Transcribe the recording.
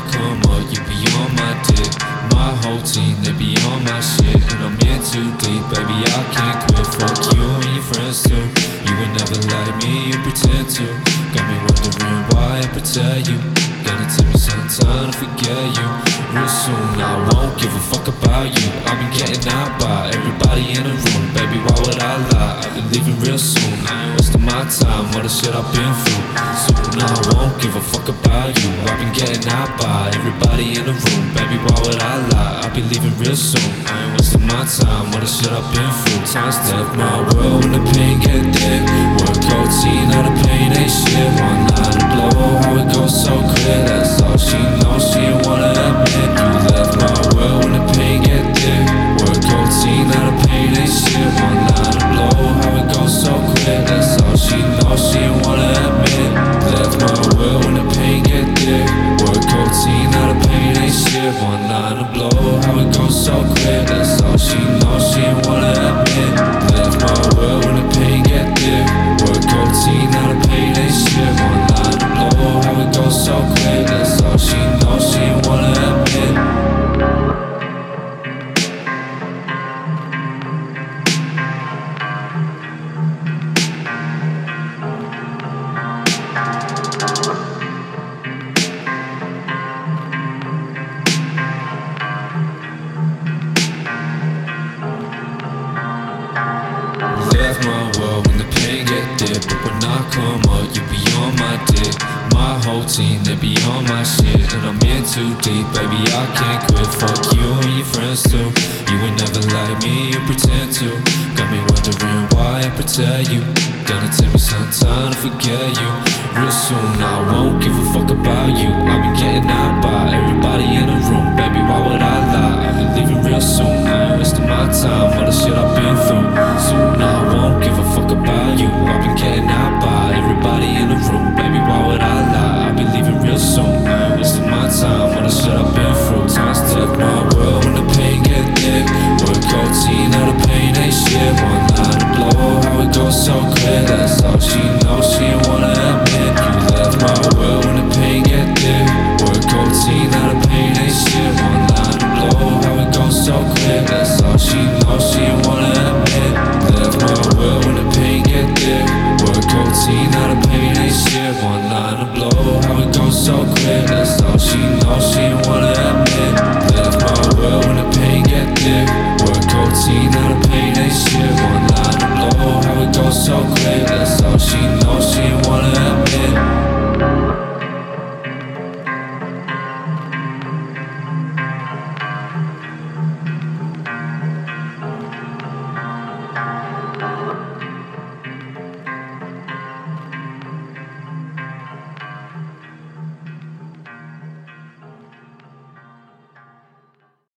come up, you be on my dick. My whole team, they be on my shit. And I'm in too deep, baby, I can't quit. Fuck you and your friends too. You would never like me, you pretend to. Got me wondering why I protect you. Gotta take me some time to forget you. Real soon, I won't give a fuck about you. I've been getting out by everybody in the room. Baby, why would I lie? I'll be leaving real soon. I ain't wasting my time, all the shit I've been through. Soon, I won't give a fuck about you. I've been getting out by everybody in the room. Baby, why would I lie? I'll be leaving real soon. I ain't wasting my time, all the shit I've been through. Times left my world when the pain get thick. Work OT, now the pain ain't shit. One line to blow, how it goes so clear. That's all she knows, she ain't wanna admit. You left my world when the pain get thick. Work OT, now the pain ain't shit. One line to blow, how it goes so clear. That's all she knows, she ain't wanna admit. Left my world when the pain get thick. Work OT, now the pain ain't shit. One line to blow, how it goes so clear. That's all she knows, she ain't wanna admit. Left my world when the pain get thick. Work OT, now the pain ain't shit. One line to blow, how it goes so clear. That's all she knows, she ain't wanna admit. Left my world when the pain get thick. But when I come up, you be on my dick. My whole team, they be on my shit. And I'm in too deep, baby, I can't quit. Fuck you and your friends too. You would never like me, you pretend to. Got me wondering why I protect you. Gonna take me some time to forget you. Real soon, I won't give a fuck about you. I've been getting out by everybody in the room. Baby, why would I lie? I'll be leaving real soon. I ain't wasting my time, all the shit I've been through. Soon, I won't give a fuck about you. I've been getting out by everybody in the room. Baby, why would I lie? I'll be leaving real soon. I ain't wasting my time, all the shit I've been through. Times took my world when the pain get thick. Work OT, now the pain ain't shit. One line to blow, how it goes so clear. That's all she knows, she ain't wanna admit. You left my world when the pain get thick. Work OT, now the pain ain't shit. One line to blow, how it goes so clear. That's